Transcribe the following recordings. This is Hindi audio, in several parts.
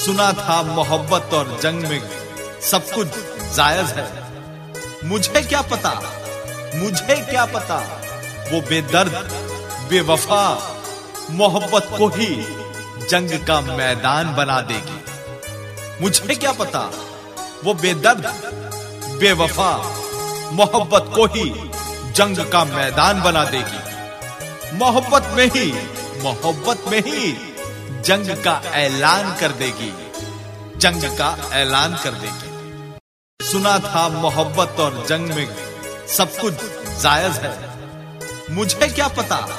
सुना था मोहब्बत और जंग में सब कुछ जायज है। मुझे क्या पता वो बेदर्द बेवफा मोहब्बत को ही जंग का मैदान बना देगी। मुझे क्या पता वो बेदर्द बेवफा मोहब्बत को ही जंग का मैदान बना देगी। मोहब्बत में ही जंग का ऐलान कर देगी, जंग का ऐलान कर देगी। सुना था मोहब्बत और जंग में सब कुछ जायज है। मुझे क्या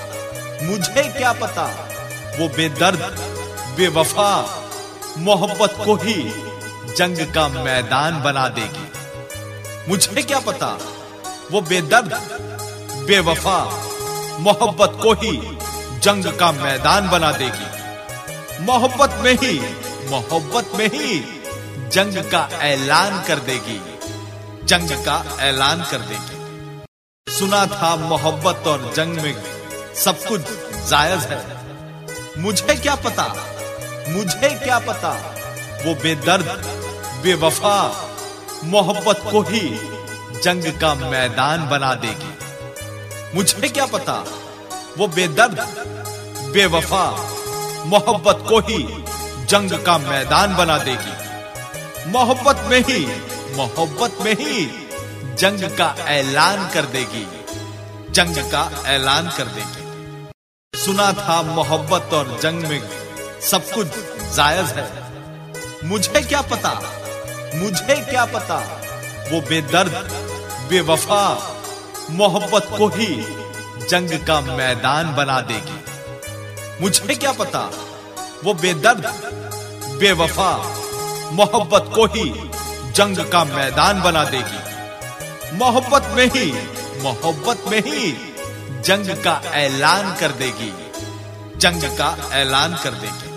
पता वो बेदर्द बेवफा मोहब्बत को ही जंग का मैदान बना देगी। मुझे क्या पता वो बेदर्द बेवफा मोहब्बत को ही जंग का मैदान बना देगी। मोहब्बत में ही जंग का ऐलान कर देगी, जंग का ऐलान कर देगी। सुना था मोहब्बत और जंग में सब कुछ जायज है। मुझे क्या पता वो बेदर्द बेवफा मोहब्बत को ही जंग का मैदान बना देगी। मुझे क्या पता वो बेदर्द बेवफा मोहब्बत को ही जंग का मैदान बना देगी। मोहब्बत में ही जंग का ऐलान कर देगी, जंग का ऐलान कर देगी। सुना था मोहब्बत और जंग में सब कुछ जायज है। मुझे क्या पता वो बेदर्द बेवफा मोहब्बत को ही जंग का मैदान बना देगी। मुझे क्या पता वो बेदर्द बेवफा मोहब्बत को ही जंग का मैदान बना देगी। मोहब्बत में ही जंग का ऐलान कर देगी, जंग का ऐलान कर देगी।